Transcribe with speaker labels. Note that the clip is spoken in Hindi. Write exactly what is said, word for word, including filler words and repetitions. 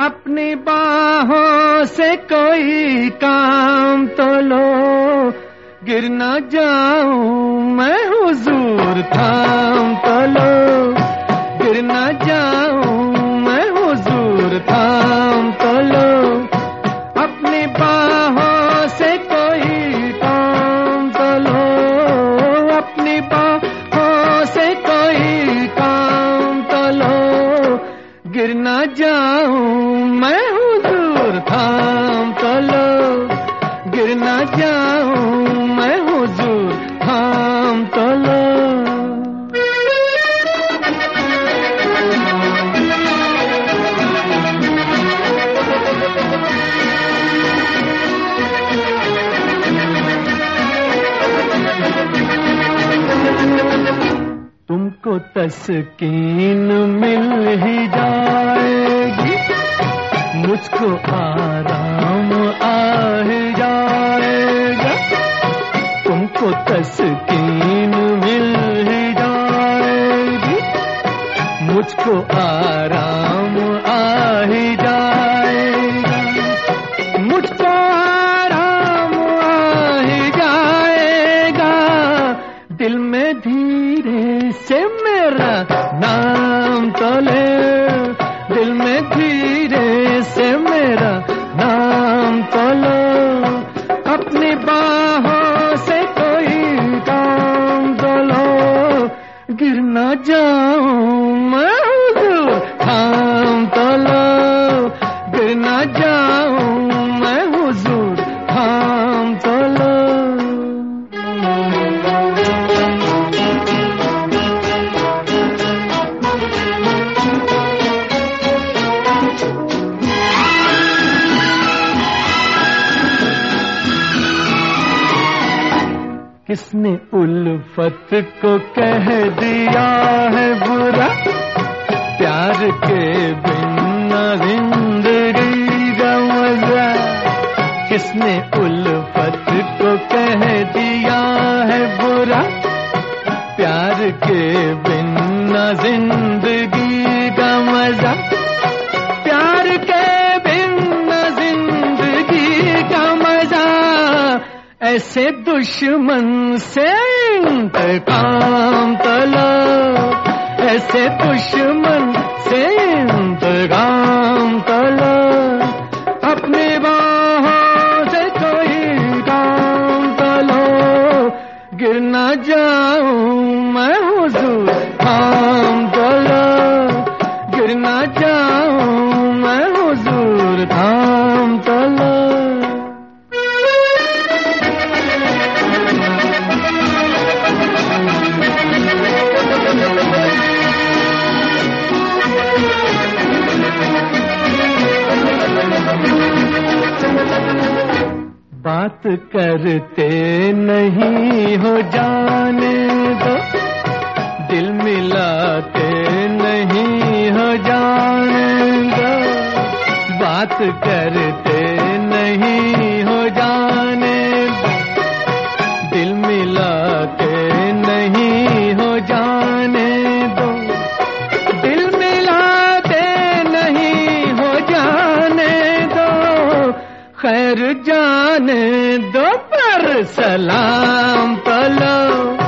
Speaker 1: अपनी बाहों से कोई काम तो लो, गिर ना जाऊं मैं हुजूर, थाम तो लो, गिर ना जाऊं मैं हुजूर, थाम तो लो। अपनी बाहों से कोई काम तो लो, अपनी बाहों से कोई काम तो लो, गिर ना जाऊं मैं हुजूर, थाम तो लो, गिर ना जाऊं मैं हुजूर, थाम तो लो। तुमको तस्कीन मिल ही जाएगी, मुझको आराम आ ही जाएगा। तुमको तस्कीन मिल ही जाएगी, मुझको आराम आ ही जाएगा, मुझको आराम आ ही जाएगा। दिल में धीरे से मेरा नाम तो ले, दिल में धीरे से मेरा नाम तो लो। अपनी बाहों से कोई काम तो लो, गिर ना जाऊं मैं हुजूर, थाम तो लो, गिर ना जाऊं मैं हुजूर, थाम तो लो। किसने उल्फत को कह दिया है बुरा, प्यार के बिना जिंदगी का मजा। किसने उल्फत को कह दिया है बुरा, प्यार के बिना जिंदगी का मजा, प्यार के बिना जिंदगी का मजा। ऐसे दुश्मन से इंतकाम तो लो, ऐसे दुश्मन से इंतकाम तो लो। अपनी बाहों से कोई काम तो लो, गिर ना जाऊं मैं हुजूर, थाम तो लो, गिर ना जाऊं मैं हुजूर, थाम तो लो। बात करते नहीं हो जाने दो, दिल मिलाते नहीं हो जाने दो। बात करते नहीं हो जाने दो, दिल मिलाते नहीं हो जाने दो, दिल मिलाते नहीं हो जाने दो। खैर जाने दो पर सलाम तो लो,